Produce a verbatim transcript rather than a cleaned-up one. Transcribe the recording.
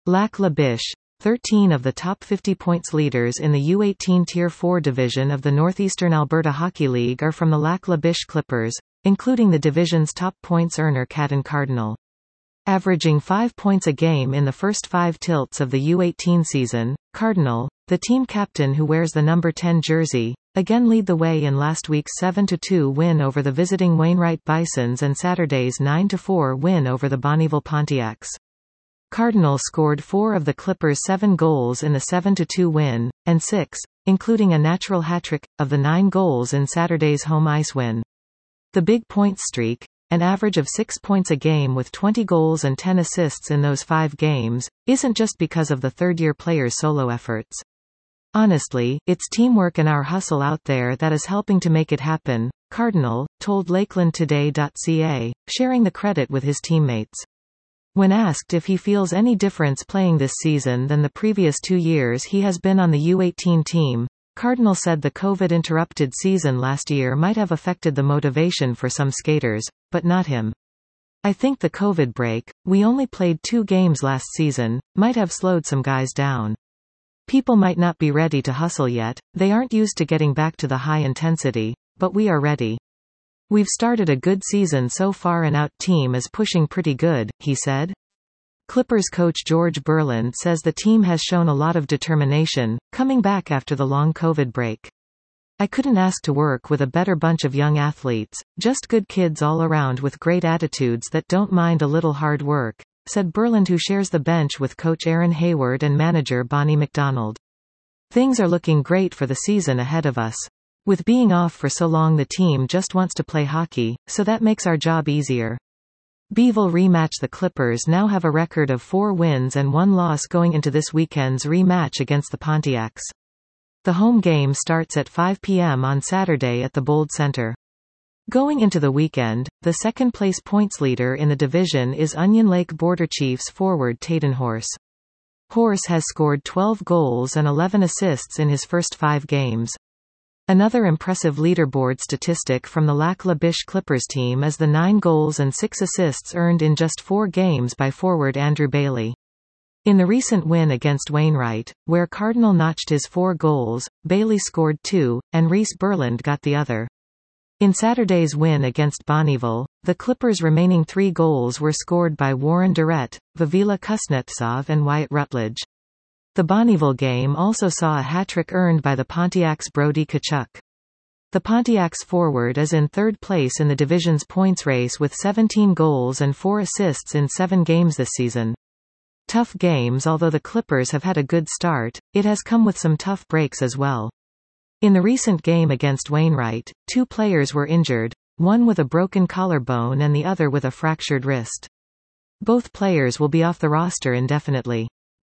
Lac La Biche. thirteen of the top fifty points leaders in the U eighteen Tier four division of the Northeastern Alberta Hockey League are from the Lac La Biche Clippers, including the division's top points earner Caton Cardinal. Averaging five points a game in the first five tilts of the U eighteen season, Cardinal, the team captain who wears the number ten jersey, again lead the way in last week's seven to two win over the visiting Wainwright Bisons and Saturday's nine to four win over the Bonnyville Pontiacs. Cardinal scored four of the Clippers' seven goals in the seven to two win, and six, including a natural hat-trick, of the nine goals in Saturday's home ice win. The big points streak, an average of six points a game with twenty goals and ten assists in those five games, isn't just because of the third-year players' solo efforts. Honestly, it's teamwork and our hustle out there that is helping to make it happen, Cardinal told Lakeland Today dot C A, sharing the credit with his teammates. When asked if he feels any difference playing this season than the previous two years he has been on the U eighteen team, Cardinal said the COVID-interrupted season last year might have affected the motivation for some skaters, but not him. I think the COVID break, we only played two games last season, might have slowed some guys down. People might not be ready to hustle yet, they aren't used to getting back to the high intensity, but we are ready. We've started a good season so far and our team is pushing pretty good, he said. Clippers coach George Berland says the team has shown a lot of determination, coming back after the long COVID break. I couldn't ask to work with a better bunch of young athletes, just good kids all around with great attitudes that don't mind a little hard work, said Berland, who shares the bench with coach Aaron Hayward and manager Bonnie McDonald. Things are looking great for the season ahead of us. With being off for so long, the team just wants to play hockey, so that makes our job easier. Beeville rematch. The Clippers now have a record of four wins and one loss going into this weekend's rematch against the Pontiacs. The home game starts at five p m on Saturday at the Bold Center. Going into the weekend, the second-place points leader in the division is Onion Lake Border Chiefs forward Taden Horse. Horse has scored twelve goals and eleven assists in his first five games. Another impressive leaderboard statistic from the Lac La Biche Clippers team is the nine goals and six assists earned in just four games by forward Andrew Bailey. In the recent win against Wainwright, where Cardinal notched his four goals, Bailey scored two, and Reese Berland got the other. In Saturday's win against Bonnyville, the Clippers' remaining three goals were scored by Warren Durrett, Vavila Kuznetsov and Wyatt Rutledge. The Bonnyville game also saw a hat-trick earned by the Pontiacs' Brody Tkachuk. The Pontiacs forward is in third place in the division's points race with seventeen goals and four assists in seven games this season. Tough games. Although the Clippers have had a good start, it has come with some tough breaks as well. In the recent game against Wainwright, two players were injured, one with a broken collarbone and the other with a fractured wrist. Both players will be off the roster indefinitely.